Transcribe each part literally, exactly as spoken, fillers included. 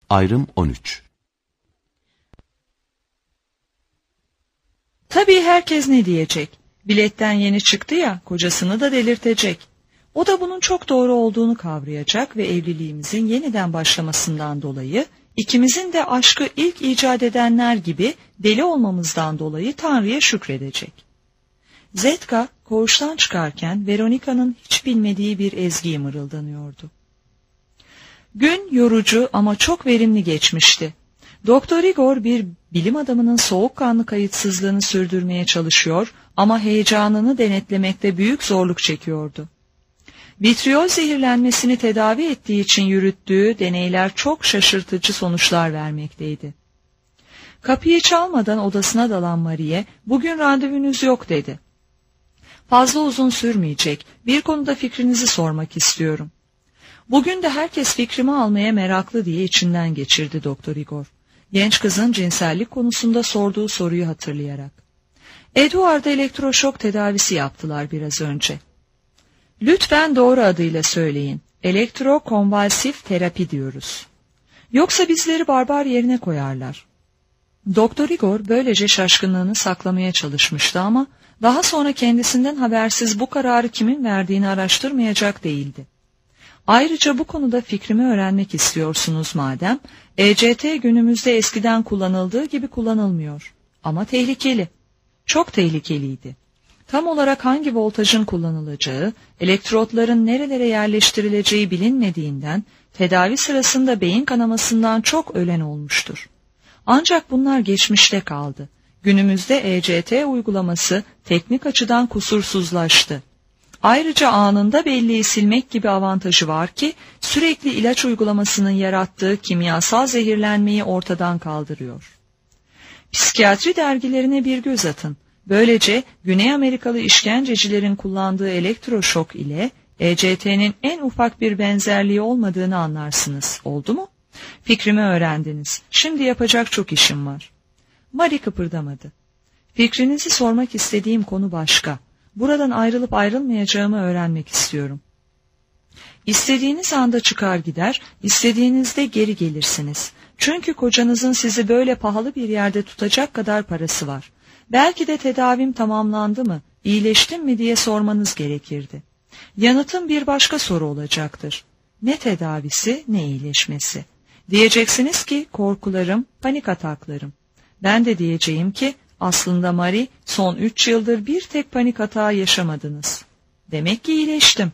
Ayrım on üç. Tabii herkes ne diyecek? Biletten yeni çıktı ya, kocasını da delirtecek. O da bunun çok doğru olduğunu kavrayacak ve evliliğimizin yeniden başlamasından dolayı, ikimizin de aşkı ilk icat edenler gibi deli olmamızdan dolayı Tanrı'ya şükredecek. Zetka koğuştan çıkarken Veronika'nın hiç bilmediği bir ezgiyi mırıldanıyordu. Gün yorucu ama çok verimli geçmişti. Doktor Igor bir bilim adamının soğukkanlı kayıtsızlığını sürdürmeye çalışıyor ama heyecanını denetlemekte büyük zorluk çekiyordu. Vitriol zehirlenmesini tedavi ettiği için yürüttüğü deneyler çok şaşırtıcı sonuçlar vermekteydi. Kapıyı çalmadan odasına dalan Marie, "Bugün randevunuz yok," dedi. "Fazla uzun sürmeyecek, bir konuda fikrinizi sormak istiyorum." "Bugün de herkes fikrimi almaya meraklı," diye içinden geçirdi Doktor Igor. Genç kızın cinsellik konusunda sorduğu soruyu hatırlayarak. "Edward'a elektroşok tedavisi yaptılar biraz önce." "Lütfen doğru adıyla söyleyin. Elektrokonvalsif terapi diyoruz. Yoksa bizleri barbar yerine koyarlar." Doktor Igor böylece şaşkınlığını saklamaya çalışmıştı ama daha sonra kendisinden habersiz bu kararı kimin verdiğini araştırmayacak değildi. "Ayrıca bu konuda fikrimi öğrenmek istiyorsunuz madem, E C T günümüzde eskiden kullanıldığı gibi kullanılmıyor. Ama tehlikeli. Çok tehlikeliydi. Tam olarak hangi voltajın kullanılacağı, elektrotların nerelere yerleştirileceği bilinmediğinden, tedavi sırasında beyin kanamasından çok ölen olmuştur. Ancak bunlar geçmişte kaldı. Günümüzde E C T uygulaması teknik açıdan kusursuzlaştı. Ayrıca anında belleği silmek gibi avantajı var ki sürekli ilaç uygulamasının yarattığı kimyasal zehirlenmeyi ortadan kaldırıyor. Psikiyatri dergilerine bir göz atın. Böylece Güney Amerikalı işkencecilerin kullandığı elektroşok ile E C T'nin en ufak bir benzerliği olmadığını anlarsınız. Oldu mu? Fikrimi öğrendiniz. Şimdi yapacak çok işim var." Marie kıpırdamadı. "Fikrinizi sormak istediğim konu başka. Buradan ayrılıp ayrılmayacağımı öğrenmek istiyorum." "İstediğiniz anda çıkar gider, istediğinizde geri gelirsiniz. Çünkü kocanızın sizi böyle pahalı bir yerde tutacak kadar parası var. Belki de tedavim tamamlandı mı, iyileştim mi diye sormanız gerekirdi. Yanıtım bir başka soru olacaktır. Ne tedavisi, ne iyileşmesi. Diyeceksiniz ki korkularım, panik ataklarım. Ben de diyeceğim ki aslında Marie, son üç yıldır bir tek panik atağı yaşamadınız. Demek ki iyileştim.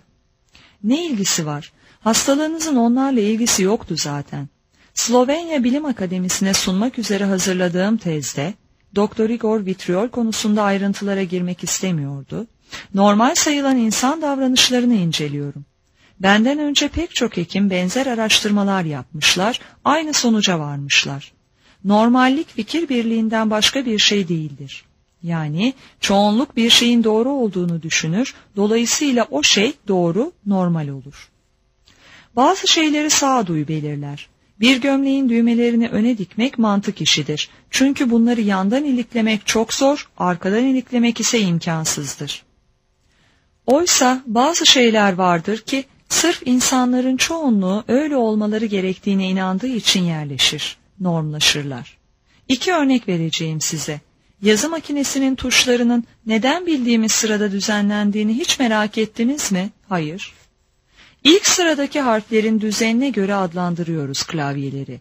Ne ilgisi var? Hastalığınızın onlarla ilgisi yoktu zaten. Slovenya Bilim Akademisi'ne sunmak üzere hazırladığım tezde, Doktor Igor vitriol konusunda ayrıntılara girmek istemiyordu. Normal sayılan insan davranışlarını inceliyorum. Benden önce pek çok hekim benzer araştırmalar yapmışlar, aynı sonuca varmışlar. Normallik fikir birliğinden başka bir şey değildir. Yani çoğunluk bir şeyin doğru olduğunu düşünür, dolayısıyla o şey doğru, normal olur. Bazı şeyleri sağduyu belirler. Bir gömleğin düğmelerini öne dikmek mantık işidir. Çünkü bunları yandan iliklemek çok zor, arkadan iliklemek ise imkansızdır. Oysa bazı şeyler vardır ki sırf insanların çoğunluğu öyle olmaları gerektiğine inandığı için yerleşir, normlaşırlar. İki örnek vereceğim size. Yazı makinesinin tuşlarının neden bildiğimiz sırada düzenlendiğini hiç merak ettiniz mi? Hayır. İlk sıradaki harflerin düzenine göre adlandırıyoruz klavyeleri.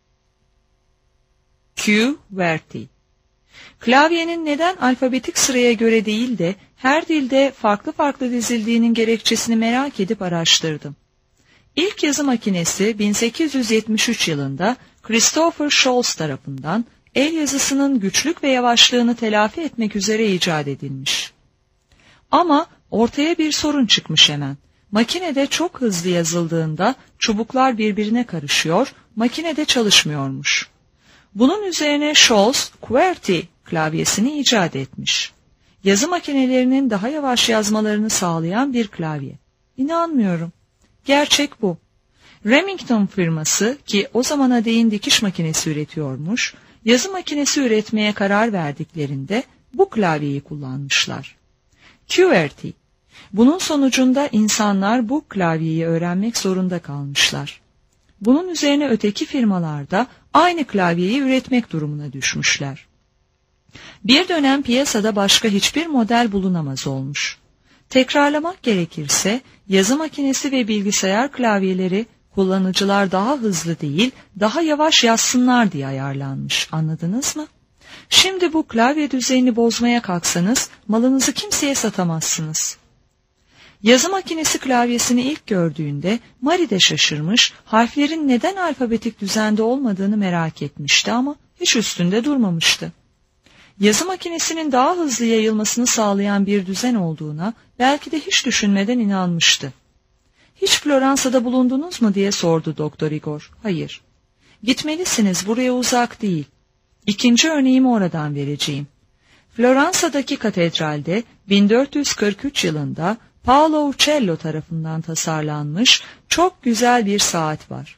Q, QWERTY. Klavyenin neden alfabetik sıraya göre değil de her dilde farklı farklı dizildiğinin gerekçesini merak edip araştırdım. İlk yazı makinesi bin sekiz yüz yetmiş üç yılında Christopher Scholz tarafından el yazısının güçlük ve yavaşlığını telafi etmek üzere icat edilmiş. Ama ortaya bir sorun çıkmış hemen. Makinede çok hızlı yazıldığında çubuklar birbirine karışıyor, makinede çalışmıyormuş. Bunun üzerine Scholz, QWERTY klavyesini icat etmiş. Yazı makinelerinin daha yavaş yazmalarını sağlayan bir klavye. İnanmıyorum. Gerçek bu. Remington firması, ki o zamana değin dikiş makinesi üretiyormuş, yazı makinesi üretmeye karar verdiklerinde bu klavyeyi kullanmışlar. QWERTY. Bunun sonucunda insanlar bu klavyeyi öğrenmek zorunda kalmışlar. Bunun üzerine öteki firmalar da aynı klavyeyi üretmek durumuna düşmüşler. Bir dönem piyasada başka hiçbir model bulunamaz olmuş. Tekrarlamak gerekirse yazı makinesi ve bilgisayar klavyeleri kullanıcılar daha hızlı değil, daha yavaş yazsınlar diye ayarlanmış. Anladınız mı? Şimdi bu klavye düzenini bozmaya kalksanız malınızı kimseye satamazsınız. Yazı makinesi klavyesini ilk gördüğünde Marie de şaşırmış, harflerin neden alfabetik düzende olmadığını merak etmişti ama hiç üstünde durmamıştı. Yazı makinesinin daha hızlı yayılmasını sağlayan bir düzen olduğuna belki de hiç düşünmeden inanmıştı. "Hiç Floransa'da bulundunuz mu?" diye sordu Doktor Igor. "Hayır." "Gitmelisiniz, buraya uzak değil." İkinci örneğimi oradan vereceğim. Floransa'daki katedralde bin dört yüz kırk üç yılında Paolo Uccello tarafından tasarlanmış çok güzel bir saat var.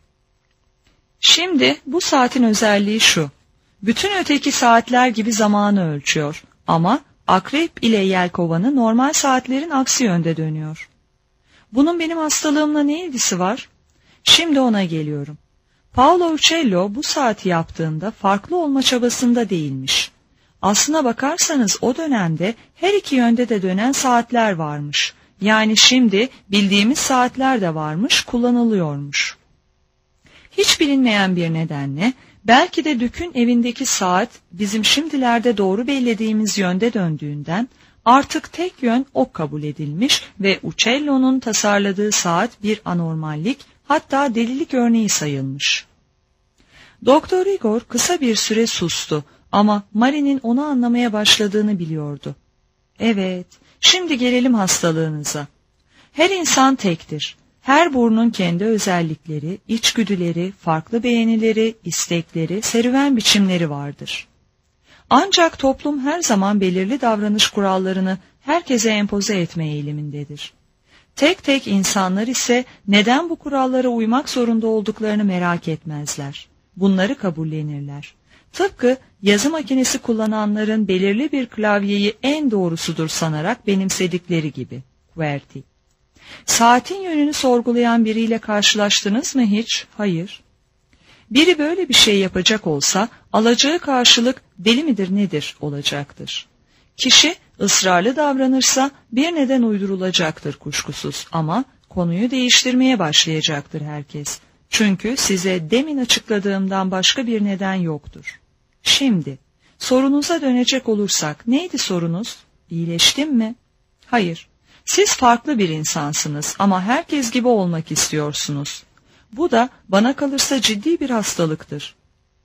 Şimdi bu saatin özelliği şu: bütün öteki saatler gibi zamanı ölçüyor ama akrep ile yelkovanı normal saatlerin aksi yönde dönüyor. Bunun benim hastalığımla ne ilgisi var? Şimdi ona geliyorum. Paolo Uccello bu saati yaptığında farklı olma çabasında değilmiş. Aslına bakarsanız o dönemde her iki yönde de dönen saatler varmış. Yani şimdi bildiğimiz saatler de varmış, kullanılıyormuş. Hiç bilinmeyen bir nedenle belki de Dük'ün evindeki saat bizim şimdilerde doğru bellediğimiz yönde döndüğünden artık tek yön ok kabul edilmiş ve Uccello'nun tasarladığı saat bir anormallik, hatta delilik örneği sayılmış. Doktor Igor kısa bir süre sustu ama Marie'nin onu anlamaya başladığını biliyordu. "Evet, şimdi gelelim hastalığınıza. Her insan tektir. Her burnun kendi özellikleri, içgüdüleri, farklı beğenileri, istekleri, serüven biçimleri vardır. Ancak toplum her zaman belirli davranış kurallarını herkese empoze etme eğilimindedir. Tek tek insanlar ise neden bu kurallara uymak zorunda olduklarını merak etmezler. Bunları kabullenirler. Tıpkı yazı makinesi kullananların belirli bir klavyeyi en doğrusudur sanarak benimsedikleri gibi. QWERTY. Saatin yönünü sorgulayan biriyle karşılaştınız mı hiç? Hayır. Biri böyle bir şey yapacak olsa alacağı karşılık deli midir nedir olacaktır. Kişi ısrarlı davranırsa bir neden uydurulacaktır kuşkusuz ama konuyu değiştirmeye başlayacaktır herkes. Çünkü size demin açıkladığımdan başka bir neden yoktur. Şimdi sorunuza dönecek olursak neydi sorunuz? İyileştim mi? Hayır. Siz farklı bir insansınız ama herkes gibi olmak istiyorsunuz. Bu da bana kalırsa ciddi bir hastalıktır.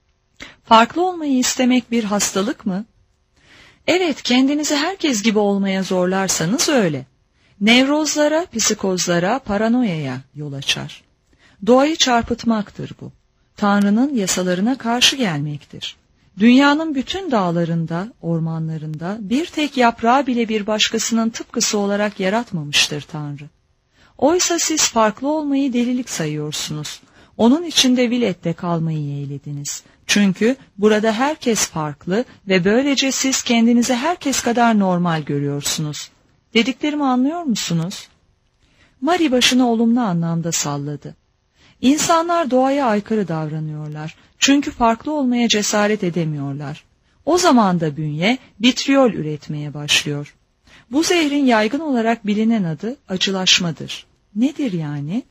Farklı olmayı istemek bir hastalık mı? Evet, kendinizi herkes gibi olmaya zorlarsanız öyle. Nevrozlara, psikozlara, paranoyaya yol açar. Doğayı çarpıtmaktır bu. Tanrı'nın yasalarına karşı gelmektir. Dünyanın bütün dağlarında, ormanlarında bir tek yaprağı bile bir başkasının tıpkısı olarak yaratmamıştır Tanrı. Oysa siz farklı olmayı delilik sayıyorsunuz. Onun içinde Villet'te kalmayı yeğlediniz. Çünkü burada herkes farklı ve böylece siz kendinizi herkes kadar normal görüyorsunuz. Dediklerimi anlıyor musunuz? Marie başını olumlu anlamda salladı. İnsanlar doğaya aykırı davranıyorlar. Çünkü farklı olmaya cesaret edemiyorlar. O zaman da bünye vitriol üretmeye başlıyor. Bu zehrin yaygın olarak bilinen adı acılaşmadır. Nedir yani?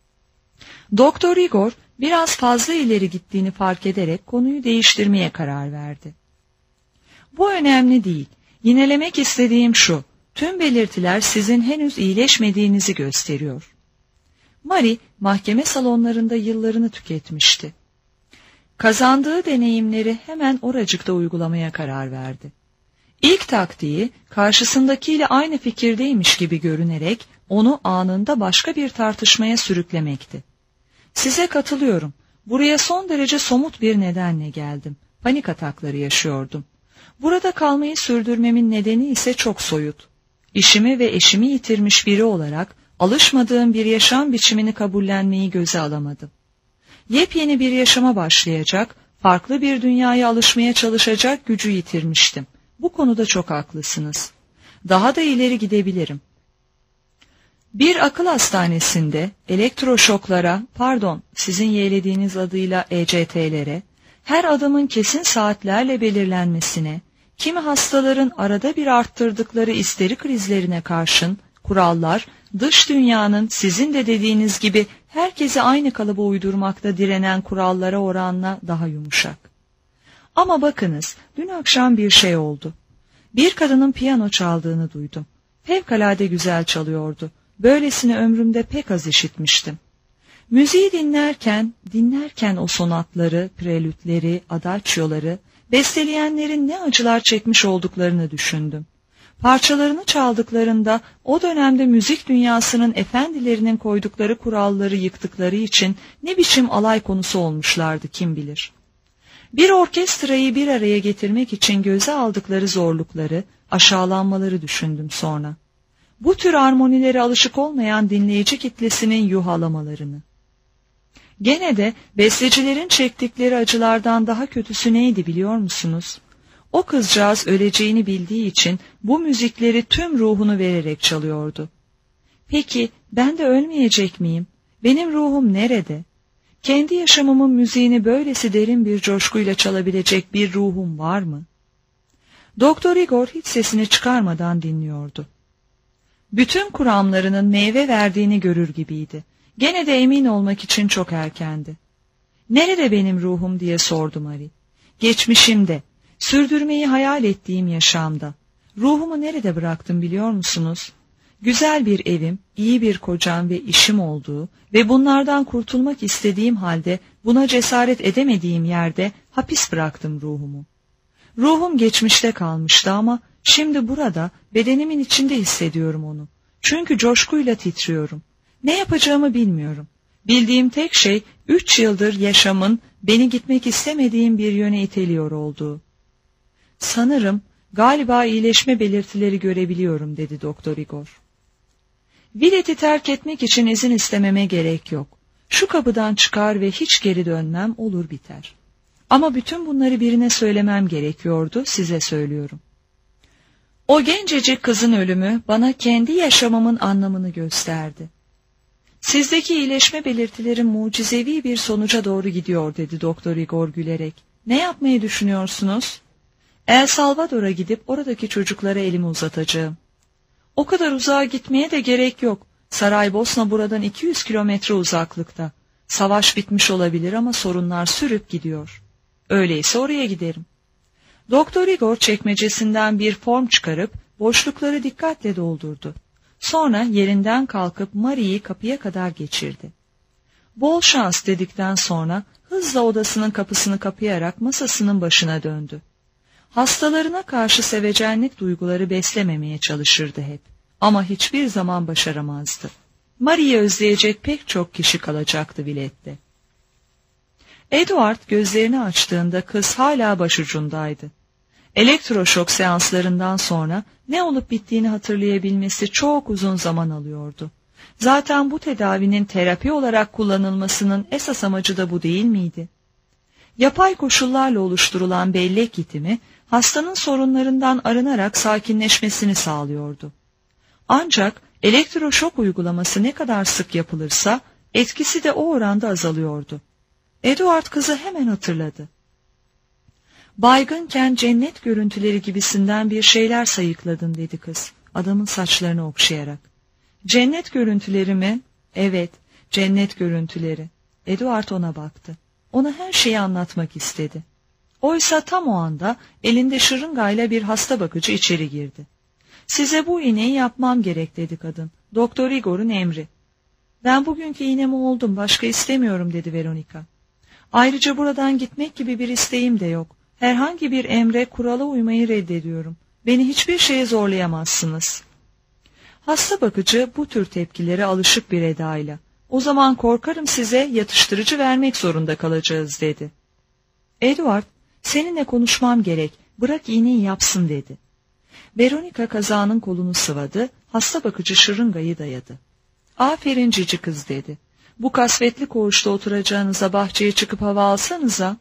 Doktor Igor biraz fazla ileri gittiğini fark ederek konuyu değiştirmeye karar verdi. Bu önemli değil. Yinelemek istediğim şu: tüm belirtiler sizin henüz iyileşmediğinizi gösteriyor. Marie mahkeme salonlarında yıllarını tüketmişti. Kazandığı deneyimleri hemen oracıkta uygulamaya karar verdi. İlk taktiği karşısındakiyle aynı fikirdeymiş gibi görünerek onu anında başka bir tartışmaya sürüklemekti. Size katılıyorum. Buraya son derece somut bir nedenle geldim. Panik atakları yaşıyordum. Burada kalmayı sürdürmemin nedeni ise çok soyut. İşimi ve eşimi yitirmiş biri olarak alışmadığım bir yaşam biçimini kabullenmeyi göze alamadım. Yepyeni bir yaşama başlayacak, farklı bir dünyaya alışmaya çalışacak gücü yitirmiştim. Bu konuda çok haklısınız. Daha da ileri gidebilirim. Bir akıl hastanesinde elektroşoklara, pardon sizin yeğlediğiniz adıyla E C T'lere, her adımın kesin saatlerle belirlenmesine, kimi hastaların arada bir arttırdıkları isteri krizlerine karşın kurallar, dış dünyanın sizin de dediğiniz gibi herkesi aynı kalıba uydurmakta direnen kurallara oranla daha yumuşak. Ama bakınız, dün akşam bir şey oldu. Bir kadının piyano çaldığını duydum. Fevkalade güzel çalıyordu. Böylesini ömrümde pek az işitmiştim. Müziği dinlerken, dinlerken o sonatları, prelütleri, adaccioları, besteleyenlerin ne acılar çekmiş olduklarını düşündüm. Parçalarını çaldıklarında o dönemde müzik dünyasının efendilerinin koydukları kuralları yıktıkları için ne biçim alay konusu olmuşlardı kim bilir. Bir orkestrayı bir araya getirmek için göze aldıkları zorlukları, aşağılanmaları düşündüm sonra. Bu tür armonilere alışık olmayan dinleyici kitlesinin yuhalamalarını. Gene de bestecilerin çektikleri acılardan daha kötüsü neydi biliyor musunuz? O kızcağız öleceğini bildiği için bu müzikleri tüm ruhunu vererek çalıyordu. Peki ben de ölmeyecek miyim? Benim ruhum nerede? Kendi yaşamımın müziğini böylesi derin bir coşkuyla çalabilecek bir ruhum var mı? Doktor Igor hiç sesini çıkarmadan dinliyordu. Bütün kuramlarının meyve verdiğini görür gibiydi. Gene de emin olmak için çok erkendi. Nerede benim ruhum diye sordu Marie. Geçmişimde, sürdürmeyi hayal ettiğim yaşamda. Ruhumu nerede bıraktım biliyor musunuz? Güzel bir evim, iyi bir kocam ve işim olduğu ve bunlardan kurtulmak istediğim halde buna cesaret edemediğim yerde hapis bıraktım ruhumu. Ruhum geçmişte kalmıştı ama şimdi burada bedenimin içinde hissediyorum onu. Çünkü coşkuyla titriyorum. Ne yapacağımı bilmiyorum. Bildiğim tek şey üç yıldır yaşamın beni gitmek istemediğim bir yöne iteliyor olduğu. Sanırım galiba iyileşme belirtileri görebiliyorum dedi Doktor Igor. Villet'i terk etmek için izin istememe gerek yok. Şu kapıdan çıkar ve hiç geri dönmem olur biter. Ama bütün bunları birine söylemem gerekiyordu, size söylüyorum. O gencecik kızın ölümü bana kendi yaşamımın anlamını gösterdi. Sizdeki iyileşme belirtileri mucizevi bir sonuca doğru gidiyor dedi Doktor Igor gülerek. Ne yapmayı düşünüyorsunuz? El Salvador'a gidip oradaki çocuklara elimi uzatacağım. O kadar uzağa gitmeye de gerek yok. Saraybosna buradan iki yüz kilometre uzaklıkta. Savaş bitmiş olabilir ama sorunlar sürüp gidiyor. Öyleyse oraya giderim. Doktor Igor çekmecesinden bir form çıkarıp boşlukları dikkatle doldurdu. Sonra yerinden kalkıp Marie'yi kapıya kadar geçirdi. Bol şans dedikten sonra hızla odasının kapısını kapayarak masasının başına döndü. Hastalarına karşı sevecenlik duyguları beslememeye çalışırdı hep. Ama hiçbir zaman başaramazdı. Marie'yi özleyecek pek çok kişi kalacaktı Villet'te. Edward gözlerini açtığında kız hala başucundaydı. Elektroşok seanslarından sonra ne olup bittiğini hatırlayabilmesi çok uzun zaman alıyordu. Zaten bu tedavinin terapi olarak kullanılmasının esas amacı da bu değil miydi? Yapay koşullarla oluşturulan bellek gitimi, hastanın sorunlarından arınarak sakinleşmesini sağlıyordu. Ancak elektroşok uygulaması ne kadar sık yapılırsa, etkisi de o oranda azalıyordu. Edward kızı hemen hatırladı. Baygınken cennet görüntüleri gibisinden bir şeyler sayıkladın dedi kız, adamın saçlarını okşayarak. Cennet görüntüleri mi? Evet, cennet görüntüleri. Edward ona baktı. Ona her şeyi anlatmak istedi. Oysa tam o anda elinde şırıngayla bir hasta bakıcı içeri girdi. Size bu iğneyi yapmam gerek dedi kadın. Doktor Igor'un emri. Ben bugünkü iğnemi oldum, başka istemiyorum dedi Veronica. Ayrıca buradan gitmek gibi bir isteğim de yok. Herhangi bir emre, kurala uymayı reddediyorum. Beni hiçbir şeye zorlayamazsınız. Hasta bakıcı bu tür tepkilere alışık bir edayla. O zaman korkarım size yatıştırıcı vermek zorunda kalacağız dedi. Edward, seninle konuşmam gerek, bırak iğneyi yapsın dedi. Veronica kazağının kolunu sıvadı, hasta bakıcı şırıngayı dayadı. Aferin cici kız dedi. Bu kasvetli koğuşta oturacağınıza bahçeye çıkıp hava alsanıza.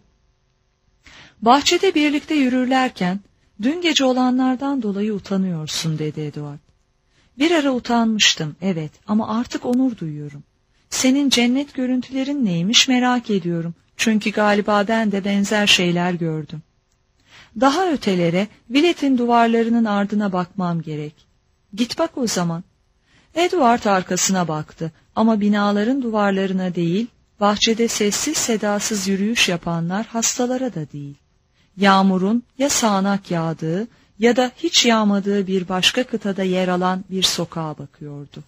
Bahçede birlikte yürürlerken, dün gece olanlardan dolayı utanıyorsun dedi Edward. Bir ara utanmıştım, evet, ama artık onur duyuyorum. Senin cennet görüntülerin neymiş merak ediyorum. Çünkü galiba ben de benzer şeyler gördüm. Daha ötelere, Villett'in duvarlarının ardına bakmam gerek. Git bak o zaman. Edward arkasına baktı ama binaların duvarlarına değil, bahçede sessiz sedasız yürüyüş yapanlar hastalara da değil. Yağmurun ya sağanak yağdığı ya da hiç yağmadığı bir başka kıtada yer alan bir sokağa bakıyordu.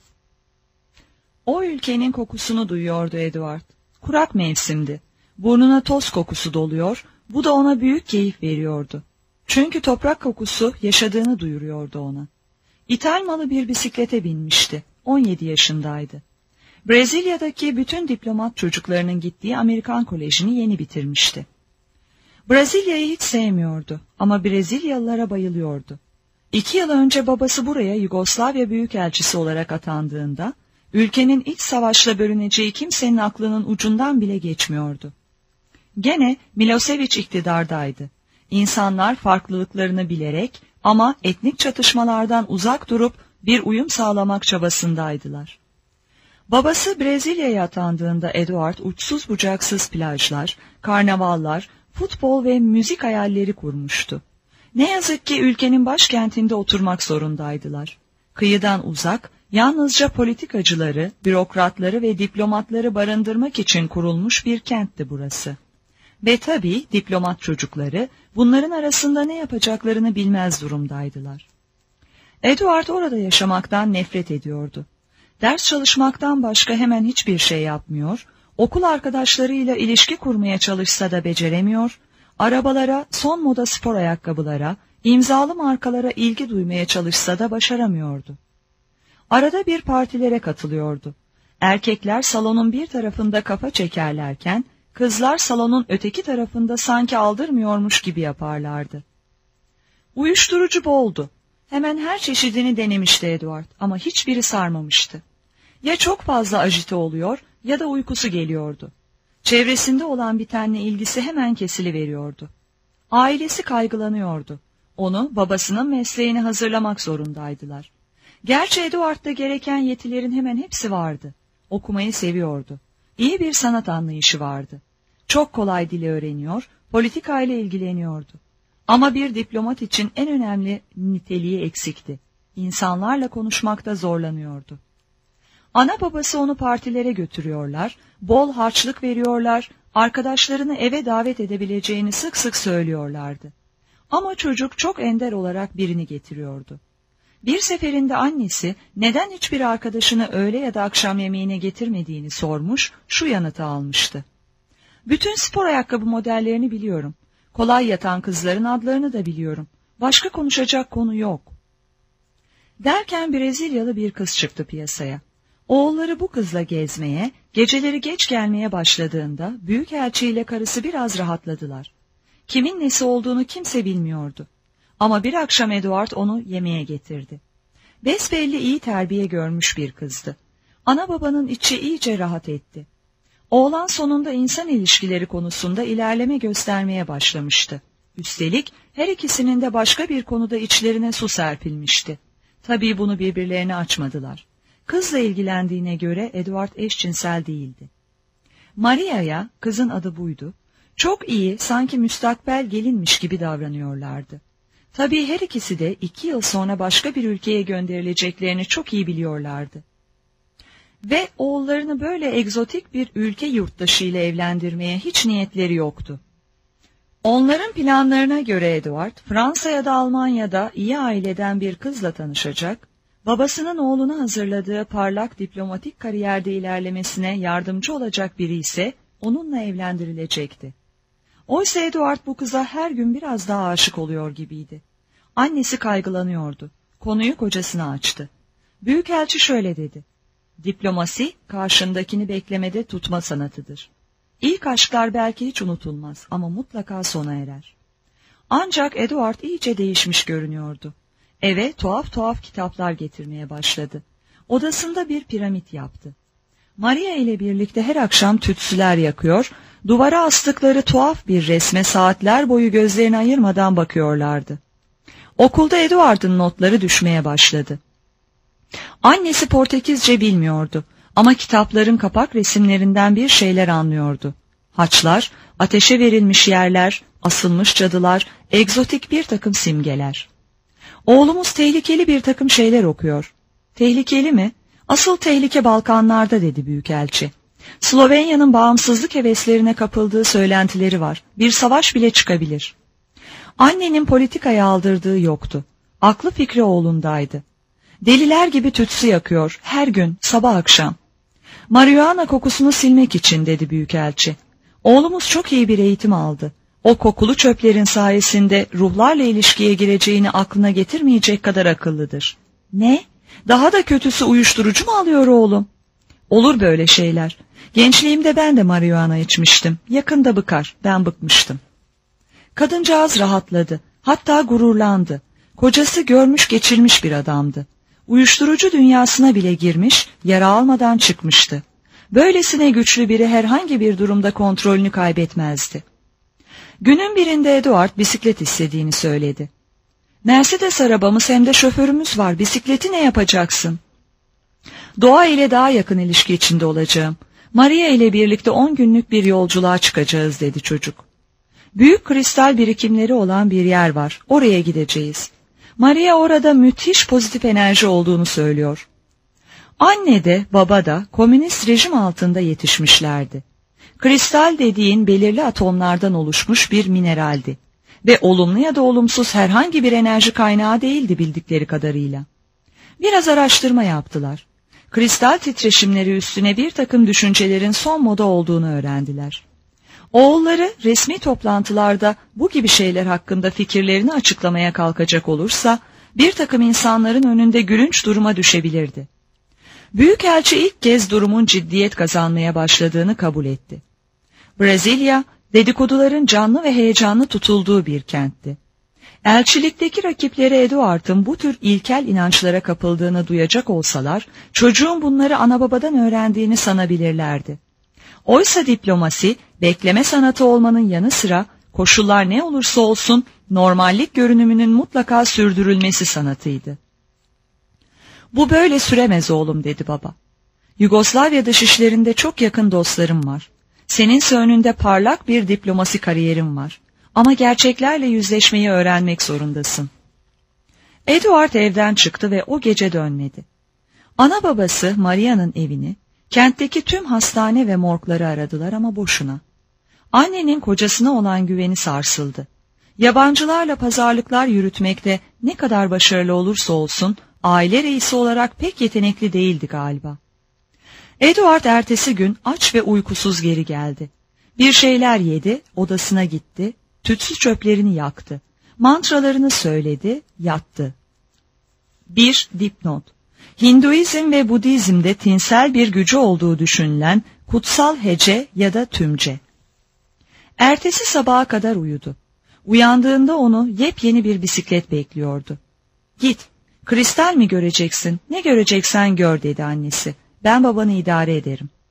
O ülkenin kokusunu duyuyordu Edward. Kurak mevsimdi. Burnuna toz kokusu doluyor, bu da ona büyük keyif veriyordu. Çünkü toprak kokusu yaşadığını duyuruyordu ona. İthal malı bir bisiklete binmişti. on yedi yaşındaydı. Brezilya'daki bütün diplomat çocuklarının gittiği Amerikan Koleji'ni yeni bitirmişti. Brezilya'yı hiç sevmiyordu ama Brezilyalılara bayılıyordu. İki yıl önce babası buraya Yugoslavya Büyükelçisi olarak atandığında, ülkenin iç savaşla bölüneceği kimsenin aklının ucundan bile geçmiyordu. Gene Milosevic iktidardaydı. İnsanlar farklılıklarını bilerek ama etnik çatışmalardan uzak durup bir uyum sağlamak çabasındaydılar. Babası Brezilya'ya atandığında Edward uçsuz bucaksız plajlar, karnavallar, futbol ve müzik hayalleri kurmuştu. Ne yazık ki ülkenin başkentinde oturmak zorundaydılar. Kıyıdan uzak, yalnızca politikacıları, bürokratları ve diplomatları barındırmak için kurulmuş bir kentti burası. Ve tabii diplomat çocukları bunların arasında ne yapacaklarını bilmez durumdaydılar. Edward orada yaşamaktan nefret ediyordu. Ders çalışmaktan başka hemen hiçbir şey yapmıyor, okul arkadaşlarıyla ilişki kurmaya çalışsa da beceremiyor, arabalara, son moda spor ayakkabılara, imzalı markalara ilgi duymaya çalışsa da başaramıyordu. Arada bir partilere katılıyordu. Erkekler salonun bir tarafında kafa çekerlerken, kızlar salonun öteki tarafında sanki aldırmıyormuş gibi yaparlardı. Uyuşturucu boldu. Hemen her çeşidini denemişti Edward ama hiçbiri sarmamıştı. Ya çok fazla ajite oluyor ya da uykusu geliyordu. Çevresinde olan bitenle ilgisi hemen kesiliveriyordu. Ailesi kaygılanıyordu. Onu babasının mesleğine hazırlamak zorundaydılar. Gerçi Edward'da gereken yetilerin hemen hepsi vardı. Okumayı seviyordu. İyi bir sanat anlayışı vardı. Çok kolay dili öğreniyor, politikayla ilgileniyordu. Ama bir diplomat için en önemli niteliği eksikti. İnsanlarla konuşmakta zorlanıyordu. Ana babası onu partilere götürüyorlar, bol harçlık veriyorlar, arkadaşlarını eve davet edebileceğini sık sık söylüyorlardı. Ama çocuk çok ender olarak birini getiriyordu. Bir seferinde annesi neden hiçbir arkadaşını öğle ya da akşam yemeğine getirmediğini sormuş, şu yanıtı almıştı. Bütün spor ayakkabı modellerini biliyorum. Kolay yatan kızların adlarını da biliyorum. Başka konuşacak konu yok. Derken Brezilyalı bir kız çıktı piyasaya. Oğulları bu kızla gezmeye, geceleri geç gelmeye başladığında büyükelçiyle karısı biraz rahatladılar. Kimin nesi olduğunu kimse bilmiyordu. Ama bir akşam Edward onu yemeğe getirdi. Besbelli iyi terbiye görmüş bir kızdı. Ana babanın içi iyice rahat etti. Oğlan sonunda insan ilişkileri konusunda ilerleme göstermeye başlamıştı. Üstelik her ikisinin de başka bir konuda içlerine su serpilmişti. Tabii bunu birbirlerine açmadılar. Kızla ilgilendiğine göre Edward eşcinsel değildi. Maria'ya, kızın adı buydu, çok iyi, sanki müstakbel gelinmiş gibi davranıyorlardı. Tabii her ikisi de iki yıl sonra başka bir ülkeye gönderileceklerini çok iyi biliyorlardı. Ve oğullarını böyle egzotik bir ülke yurttaşıyla evlendirmeye hiç niyetleri yoktu. Onların planlarına göre Edward, Fransa ya da Almanya'da iyi aileden bir kızla tanışacak, babasının oğluna hazırladığı parlak diplomatik kariyerde ilerlemesine yardımcı olacak biri ise onunla evlendirilecekti. Oysa Edward bu kıza her gün biraz daha aşık oluyor gibiydi. Annesi kaygılanıyordu. Konuyu kocasına açtı. Büyükelçi şöyle dedi: "Diplomasi, karşındakini beklemede tutma sanatıdır. İlk aşklar belki hiç unutulmaz ama mutlaka sona erer." Ancak Edward iyice değişmiş görünüyordu. Eve tuhaf tuhaf kitaplar getirmeye başladı. Odasında bir piramit yaptı. Maria ile birlikte her akşam tütsüler yakıyor, duvara astıkları tuhaf bir resme saatler boyu gözlerini ayırmadan bakıyorlardı. Okulda Edward'ın notları düşmeye başladı. Annesi Portekizce bilmiyordu ama kitapların kapak resimlerinden bir şeyler anlıyordu. Haçlar, ateşe verilmiş yerler, asılmış cadılar, egzotik bir takım simgeler. Oğlumuz tehlikeli bir takım şeyler okuyor. Tehlikeli mi? Asıl tehlike Balkanlarda, dedi büyükelçi. Slovenya'nın bağımsızlık heveslerine kapıldığı söylentileri var. Bir savaş bile çıkabilir. Annenin politikaya aldırdığı yoktu. Aklı fikri oğlundaydı. Deliler gibi tütsü yakıyor, her gün, sabah akşam. Marihuana kokusunu silmek için, dedi büyükelçi. Oğlumuz çok iyi bir eğitim aldı. O kokulu çöplerin sayesinde ruhlarla ilişkiye gireceğini aklına getirmeyecek kadar akıllıdır. Ne? Daha da kötüsü uyuşturucu mu alıyor oğlum? Olur böyle şeyler. Gençliğimde ben de marihuana içmiştim. Yakında bıkar, ben bıkmıştım. Kadıncağız rahatladı. Hatta gururlandı. Kocası görmüş geçirmiş bir adamdı. Uyuşturucu dünyasına bile girmiş, yara almadan çıkmıştı. Böylesine güçlü biri herhangi bir durumda kontrolünü kaybetmezdi. Günün birinde Eduard bisiklet istediğini söyledi. Mercedes arabamız hem de şoförümüz var, bisikleti ne yapacaksın? Doğa ile daha yakın ilişki içinde olacağım. Maria ile birlikte on günlük bir yolculuğa çıkacağız, dedi çocuk. Büyük kristal birikimleri olan bir yer var, oraya gideceğiz. Maria orada müthiş pozitif enerji olduğunu söylüyor. Anne de baba da komünist rejim altında yetişmişlerdi. Kristal dediğin belirli atomlardan oluşmuş bir mineraldi ve olumlu ya da olumsuz herhangi bir enerji kaynağı değildi bildikleri kadarıyla. Biraz araştırma yaptılar. Kristal titreşimleri üstüne bir takım düşüncelerin son moda olduğunu öğrendiler. Oğulları resmi toplantılarda bu gibi şeyler hakkında fikirlerini açıklamaya kalkacak olursa bir takım insanların önünde gülünç duruma düşebilirdi. Büyükelçi ilk kez durumun ciddiyet kazanmaya başladığını kabul etti. Brezilya, dedikoduların canlı ve heyecanlı tutulduğu bir kentti. Elçilikteki rakipleri Eduard'ın bu tür ilkel inançlara kapıldığını duyacak olsalar, çocuğun bunları ana babadan öğrendiğini sanabilirlerdi. Oysa diplomasi, bekleme sanatı olmanın yanı sıra, koşullar ne olursa olsun, normallik görünümünün mutlaka sürdürülmesi sanatıydı. Bu böyle süremez oğlum, dedi baba. Yugoslavya dışişlerinde çok yakın dostlarım var. Seninse önünde parlak bir diplomasi kariyerin var. Ama gerçeklerle yüzleşmeyi öğrenmek zorundasın. Eduard evden çıktı ve o gece dönmedi. Ana babası Maria'nın evini, kentteki tüm hastane ve morgları aradılar ama boşuna. Annenin kocasına olan güveni sarsıldı. Yabancılarla pazarlıklar yürütmekte ne kadar başarılı olursa olsun, aile reisi olarak pek yetenekli değildi galiba. Eduard ertesi gün aç ve uykusuz geri geldi. Bir şeyler yedi, odasına gitti, tütsü çöplerini yaktı. Mantralarını söyledi, yattı. Bir dipnot. Hinduizm ve Budizm'de tinsel bir gücü olduğu düşünülen kutsal hece ya da tümce. Ertesi sabaha kadar uyudu. Uyandığında onu yepyeni bir bisiklet bekliyordu. Git, kristal mi göreceksin, ne göreceksen gör, dedi annesi. Ben babanı idare ederim.